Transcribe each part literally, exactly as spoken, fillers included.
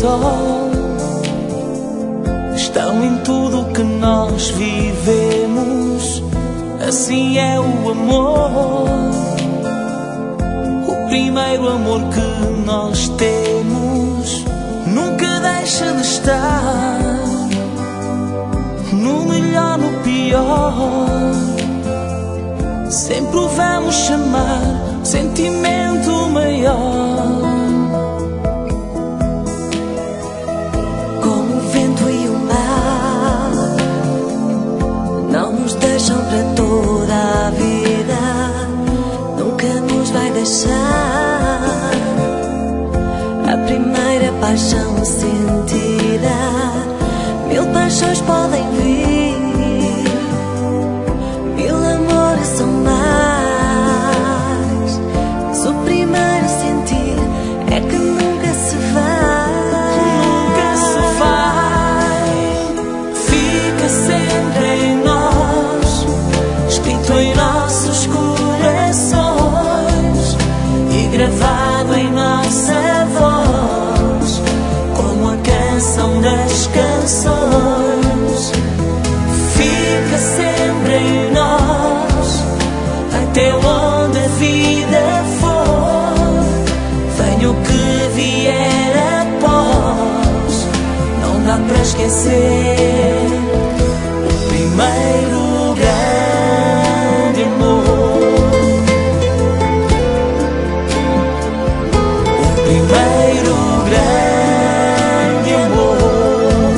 sol estão em tudo que nós vivemos. Assim é o amor, o primeiro amor que nós temos. Nunca deixa de estar, no melhor, no pior. Sempre o vamos chamar sentimento maior. Como o vento e o mar não nos deixam para toda a vida, nunca nos vai deixar. A primeira paixão sentida, mil paixões podem vir, mil amores são mais, mas o primeiro sentir é que nunca se vai. Nunca se vai, fica sempre em nós, escrito em nossos corações e gravado em nossa voz, como a canção das canções. Fica sempre em nós, até onde a vida for. Venha o que vier após, não dá para esquecer o primeiro grande amor. O primeiro grande amor.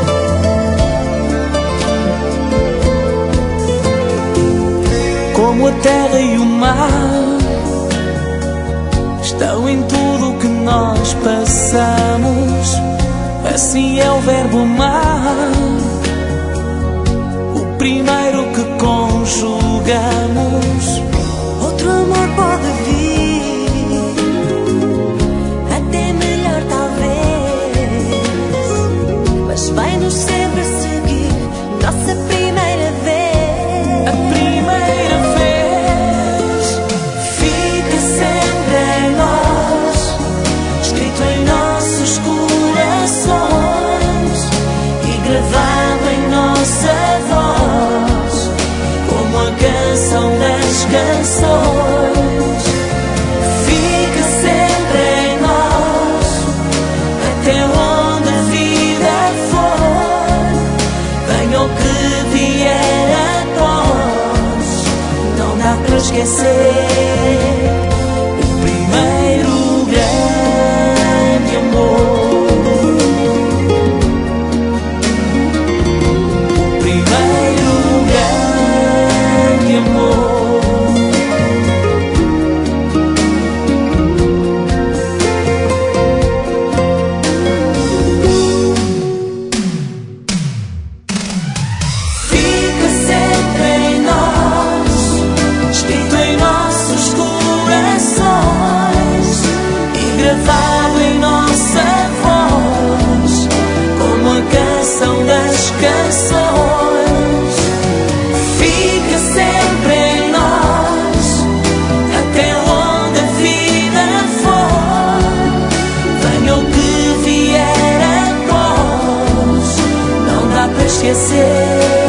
Como a terra e o mar estão em tudo o que nós passamos. Assim é o verbo amar, o primeiro que conjugamos. Outro amor pode vir, até melhor talvez, mas vai-nos sempre seguir nossa primeira vez. A primeira vez fica sempre em nós, escrito em nossos corações e gravado em nossa voz, como a canção das canções. Fica sempre em nós, até onde a vida for. Venha o que vier após, não dá para esquecer o primeiro grande amor. O primeiro grande amor. Fica sempre em nós, escrito em nossos corações e gravado em nossa voz, como a canção das canções. Fica sempre em nós, até onde a vida for. Venha o que vier após, não dá para esquecer